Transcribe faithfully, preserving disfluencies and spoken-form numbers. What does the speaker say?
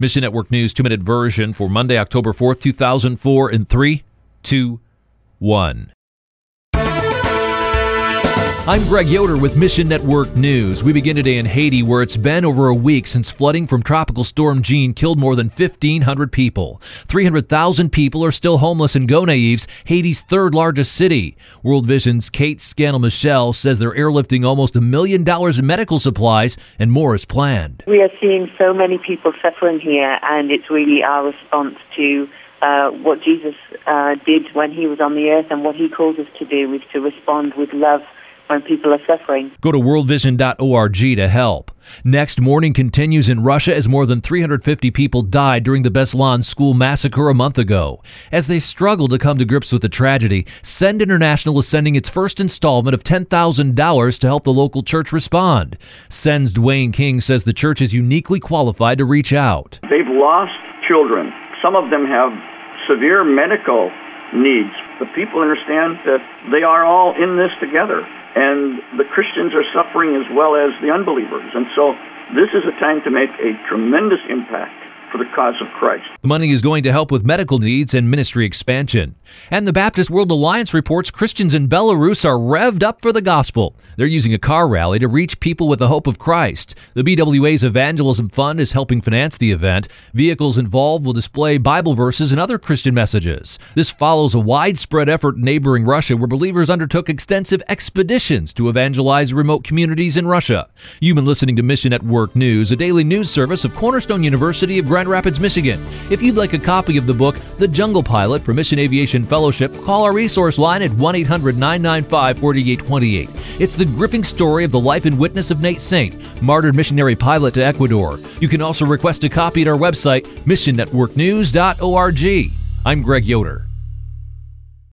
Mission Network News two-minute version for Monday, October fourth, two thousand four in three, two, one. I'm Greg Yoder with Mission Network News. We begin today in Haiti, where it's been over a week since flooding from Tropical Storm Jeanne killed more than fifteen hundred people. three hundred thousand people are still homeless in Gonaives, Haiti's third largest city. World Vision's Kate Scannell-Michel says they're airlifting almost a million dollars in medical supplies, and more is planned. We are seeing so many people suffering here, and it's really our response to uh, what Jesus uh, did when he was on the earth, and what he calls us to do is to respond with love when people are suffering. Go to world vision dot org to help. Next, mourning continues in Russia as more than three hundred fifty people died during the Beslan school massacre a month ago. As they struggle to come to grips with the tragedy, Send International is sending its first installment of ten thousand dollars to help the local church respond. Send's Dwayne King says the church is uniquely qualified to reach out. They've lost children. Some of them have severe medical needs. The people understand that they are all in this together. And the Christians are suffering as well as the unbelievers. And so this is a time to make a tremendous impact for the cause of Christ. The money is going to help with medical needs and ministry expansion. And the Baptist World Alliance reports Christians in Belarus are revved up for the gospel. They're using a car rally to reach people with the hope of Christ. The B W A's Evangelism Fund is helping finance the event. Vehicles involved will display Bible verses and other Christian messages. This follows a widespread effort in neighboring Russia, where believers undertook extensive expeditions to evangelize remote communities in Russia. You've been listening to Mission Network News, a daily news service of Cornerstone University of Grand Rapids, Michigan. If you'd like a copy of the book, The Jungle Pilot for Mission Aviation Fellowship, call our resource line at one eight hundred nine nine five four eight two eight. It's the gripping story of the life and witness of Nate Saint, martyred missionary pilot to Ecuador. You can also request a copy at our website, mission network news dot org. I'm Greg Yoder.